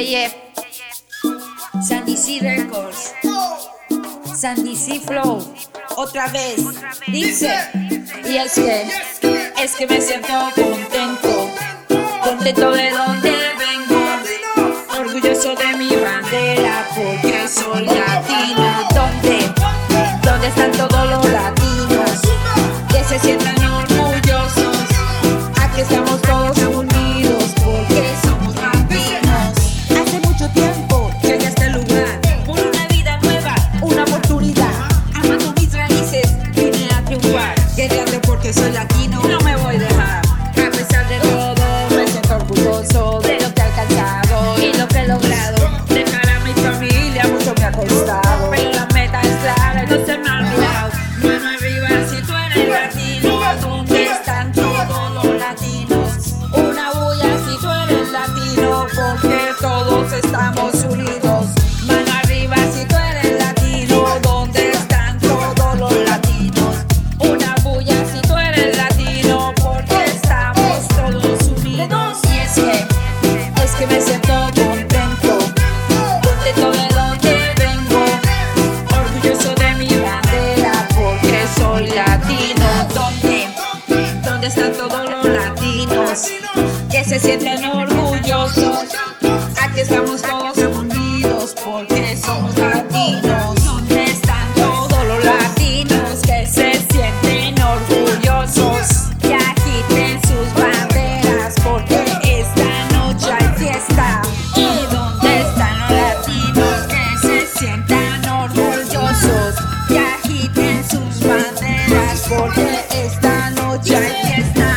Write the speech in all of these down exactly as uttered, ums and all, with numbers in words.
yeah. Sandy C Records, Sandy C Flow, otra vez, dice. Y es que, es que me siento contento, contento de donde vengo, orgulloso de mi bandera, porque soy latino. ¿Dónde? ¿Dónde están todos los latinos? Que se sientan orgullosos. Aquí estamos todos unidos, porque somos latinos. Hace mucho tiempo llegué a este lugar, por una vida nueva, una oportunidad. Amando mis raíces, vine a triunfar. Guerreando porque soy latino, no me voy a dejar. A pesar de todo, me siento orgulloso de lo que he alcanzado y lo que he logrado. Dejar a mi familia mucho me ha costado, pero la meta es clara y no se me ha olvidado. Mano arriba si tú eres latino. ¿Dónde están todos los latinos? Una bulla si tú eres latino, porque todos estamos unidos. Mano arriba si tú eres latino. ¿Dónde están todos los latinos? Una bulla si tú eres latino, porque estamos todos unidos. Y es que, es que me siento contento, contento de donde vengo, orgulloso de mi bandera, porque soy latino. ¿Dónde? ¿Dónde están todos los latinos que se sienten orgullosos? Aquí estamos todos unidos, porque somos latinos. ¿Dónde están todos los latinos que se sienten orgullosos? Que agiten sus banderas, porque esta noche hay fiesta. ¿Y dónde están los latinos que se sientan orgullosos? Que agiten sus banderas, porque esta noche hay fiesta.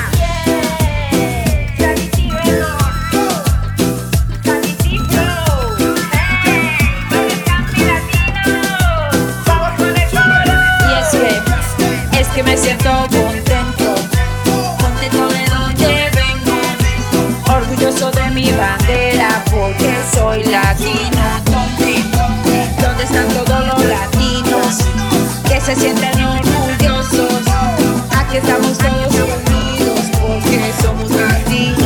Que me siento contento, contento de donde vengo, orgulloso de mi bandera, porque soy latino. ¿Dónde? ¿Dónde están todos los latinos que se sienten orgullosos? Aquí estamos todos unidos, porque somos latinos.